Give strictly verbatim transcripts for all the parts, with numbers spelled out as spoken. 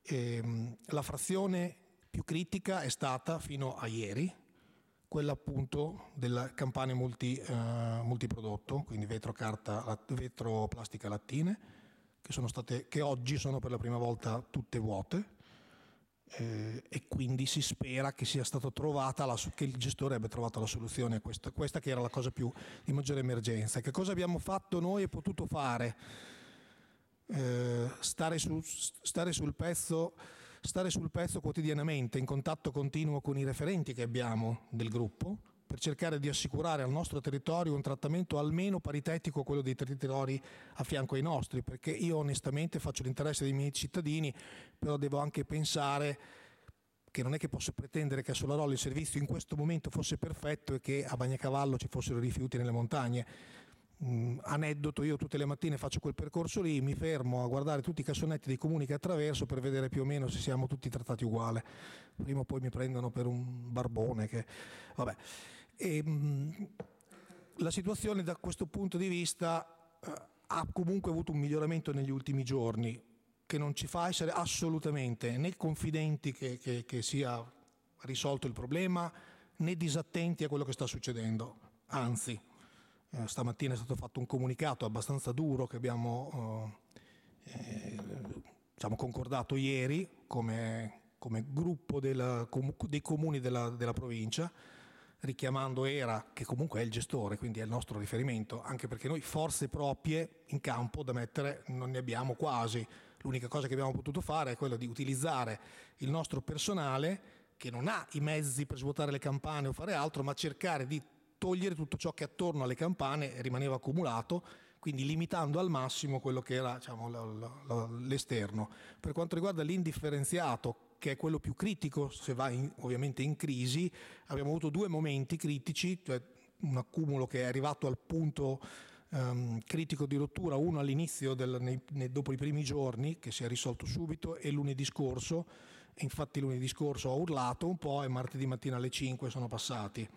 Ehm, la frazione più critica è stata fino a ieri quella appunto della campane multi, eh, multiprodotto, quindi vetro, carta, vetro, plastica, lattine, che, sono state, che oggi sono per la prima volta tutte vuote, eh, e quindi si spera che sia stata trovata la, che il gestore abbia trovato la soluzione a questa, questa che era la cosa più di maggiore emergenza. Che cosa abbiamo fatto noi e potuto fare? Eh, stare, su, stare sul pezzo stare sul pezzo quotidianamente, in contatto continuo con i referenti che abbiamo del gruppo, per cercare di assicurare al nostro territorio un trattamento almeno paritetico a quello dei territori a fianco ai nostri, perché io onestamente faccio l'interesse dei miei cittadini, però devo anche pensare che non è che posso pretendere che a Solarolo il servizio in questo momento fosse perfetto e che a Bagnacavallo ci fossero rifiuti nelle montagne. Mm, aneddoto, io tutte le mattine faccio quel percorso lì, mi fermo a guardare tutti i cassonetti dei comuni che attraverso per vedere più o meno se siamo tutti trattati uguale. Prima o poi mi prendono per un barbone che... vabbè. E, mm, la situazione da questo punto di vista eh, ha comunque avuto un miglioramento negli ultimi giorni che non ci fa essere assolutamente né confidenti che, che, che sia risolto il problema né disattenti a quello che sta succedendo, anzi. Eh, stamattina è stato fatto un comunicato abbastanza duro che abbiamo eh, diciamo concordato ieri come, come gruppo del, com, dei comuni della, della provincia, richiamando ERA, che comunque è il gestore, quindi è il nostro riferimento, anche perché noi forze proprie in campo da mettere non ne abbiamo quasi. L'unica cosa che abbiamo potuto fare è quella di utilizzare il nostro personale che non ha i mezzi per svuotare le campane o fare altro, ma cercare di togliere tutto ciò che attorno alle campane rimaneva accumulato, quindi limitando al massimo quello che era, diciamo, l'esterno. Per quanto riguarda l'indifferenziato, che è quello più critico, se va in, ovviamente in crisi, abbiamo avuto due momenti critici, cioè un accumulo che è arrivato al punto um, critico di rottura, uno all'inizio, del, nei, nei, dopo i primi giorni, che si è risolto subito, e lunedì scorso, e infatti lunedì scorso ho urlato un po' e martedì mattina alle cinque sono passati.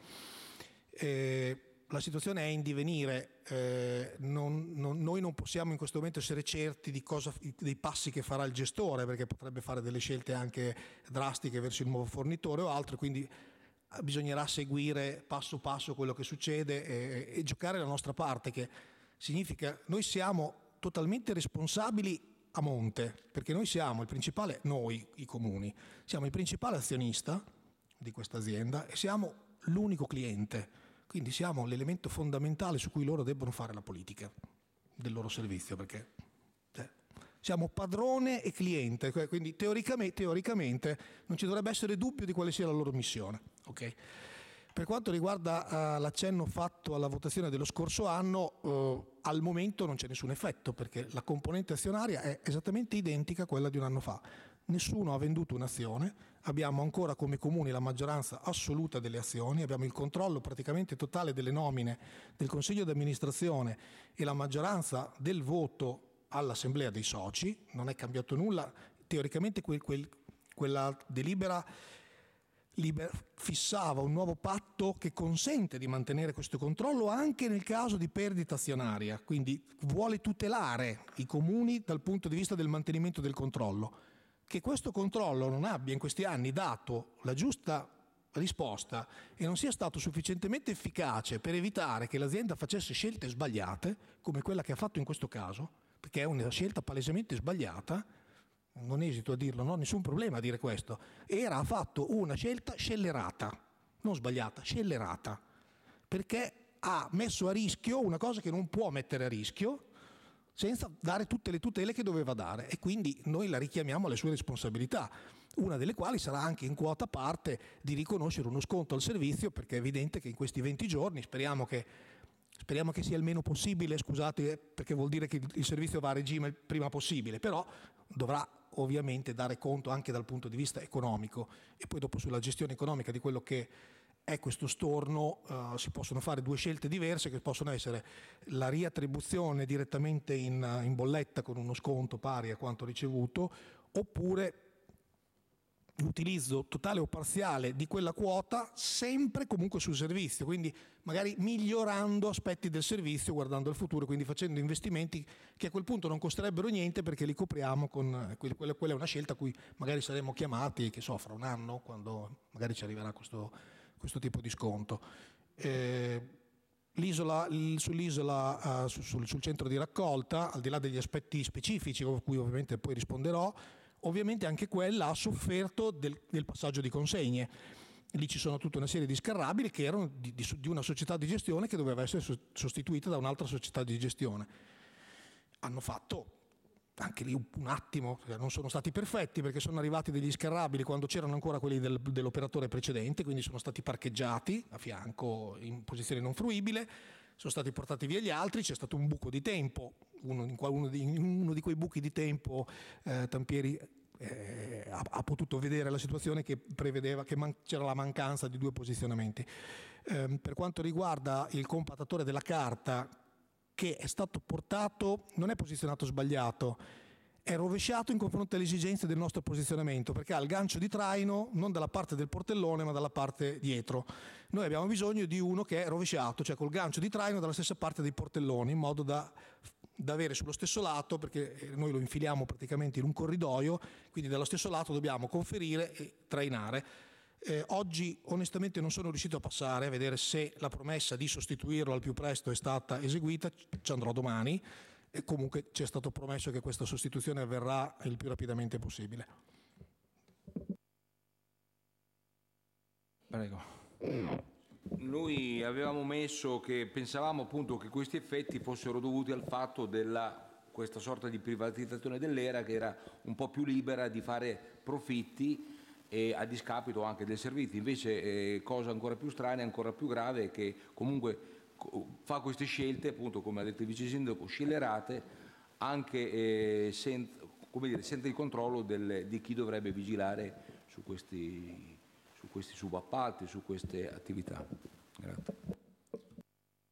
Eh, la situazione è in divenire, eh, non, non, noi non possiamo in questo momento essere certi di cosa, dei passi che farà il gestore, perché potrebbe fare delle scelte anche drastiche verso il nuovo fornitore o altro, quindi bisognerà seguire passo passo quello che succede e, e giocare la nostra parte, che significa noi siamo totalmente responsabili a monte, perché noi siamo il principale, noi i comuni, siamo il principale azionista di questa azienda e siamo l'unico cliente. Quindi siamo l'elemento fondamentale su cui loro debbono fare la politica del loro servizio, perché eh, siamo padrone e cliente, quindi teoricamente, teoricamente non ci dovrebbe essere dubbio di quale sia la loro missione. Okay? Per quanto riguarda uh, l'accenno fatto alla votazione dello scorso anno, uh, al momento non c'è nessun effetto, perché la componente azionaria è esattamente identica a quella di un anno fa. Nessuno ha venduto un'azione, abbiamo ancora come comuni la maggioranza assoluta delle azioni, abbiamo il controllo praticamente totale delle nomine del Consiglio di amministrazione e la maggioranza del voto all'assemblea dei soci, non è cambiato nulla, teoricamente quel, quel, quella delibera liber, fissava un nuovo patto che consente di mantenere questo controllo anche nel caso di perdita azionaria, quindi vuole tutelare i comuni dal punto di vista del mantenimento del controllo. Che questo controllo non abbia in questi anni dato la giusta risposta e non sia stato sufficientemente efficace per evitare che l'azienda facesse scelte sbagliate, come quella che ha fatto in questo caso, perché è una scelta palesemente sbagliata, non esito a dirlo, non ho nessun problema a dire questo, ERA ha fatto una scelta scellerata, non sbagliata, scellerata, perché ha messo a rischio una cosa che non può mettere a rischio, senza dare tutte le tutele che doveva dare, e quindi noi la richiamiamo alle sue responsabilità, una delle quali sarà anche in quota parte di riconoscere uno sconto al servizio, perché è evidente che in questi venti giorni, speriamo che, speriamo che sia il meno possibile, scusate, perché vuol dire che il servizio va a regime il prima possibile, però dovrà ovviamente dare conto anche dal punto di vista economico, e poi dopo sulla gestione economica di quello che è questo storno uh, si possono fare due scelte diverse, che possono essere la riattribuzione direttamente in, in bolletta con uno sconto pari a quanto ricevuto, oppure l'utilizzo totale o parziale di quella quota, sempre comunque sul servizio, quindi magari migliorando aspetti del servizio guardando al futuro, quindi facendo investimenti che a quel punto non costerebbero niente perché li copriamo con quella, quella è una scelta a cui magari saremo chiamati, che so, fra un anno, quando magari ci arriverà questo, questo tipo di sconto. Eh, l'isola, sull'isola, uh, sul, sul centro di raccolta, al di là degli aspetti specifici a cui ovviamente poi risponderò, ovviamente anche quella ha sofferto del, del passaggio di consegne. Lì ci sono tutta una serie di scarrabili che erano di, di, di una società di gestione che doveva essere sostituita da un'altra società di gestione. Hanno fatto anche lì un attimo, non sono stati perfetti perché sono arrivati degli scarrabili quando c'erano ancora quelli del, dell'operatore precedente, quindi sono stati parcheggiati a fianco in posizione non fruibile, sono stati portati via gli altri, c'è stato un buco di tempo, uno, in uno, di, in uno di quei buchi di tempo eh, Tampieri eh, ha, ha potuto vedere la situazione che prevedeva che man- c'era la mancanza di due posizionamenti. Eh, per quanto riguarda il compattatore della carta, che è stato portato, non è posizionato sbagliato, è rovesciato in confronto alle esigenze del nostro posizionamento, perché ha il gancio di traino non dalla parte del portellone ma dalla parte dietro. Noi abbiamo bisogno di uno che è rovesciato, cioè col gancio di traino dalla stessa parte dei portelloni, in modo da, da avere sullo stesso lato, perché noi lo infiliamo praticamente in un corridoio, quindi dallo stesso lato dobbiamo conferire e trainare. Eh, oggi onestamente non sono riuscito a passare a vedere se la promessa di sostituirlo al più presto è stata eseguita, ci andrò domani. E comunque ci è stato promesso che questa sostituzione avverrà il più rapidamente possibile. Prego. Noi avevamo messo che pensavamo appunto che questi effetti fossero dovuti al fatto della questa sorta di privatizzazione dell'era che era un po' più libera di fare profitti e a discapito anche del servizio. Invece eh, cosa ancora più strana e ancora più grave è che comunque fa queste scelte, appunto, come ha detto il vice sindaco, scellerate, anche eh, sen, come dire, senza il controllo del, di chi dovrebbe vigilare su questi, su questi subappalti, su queste attività. Grazie.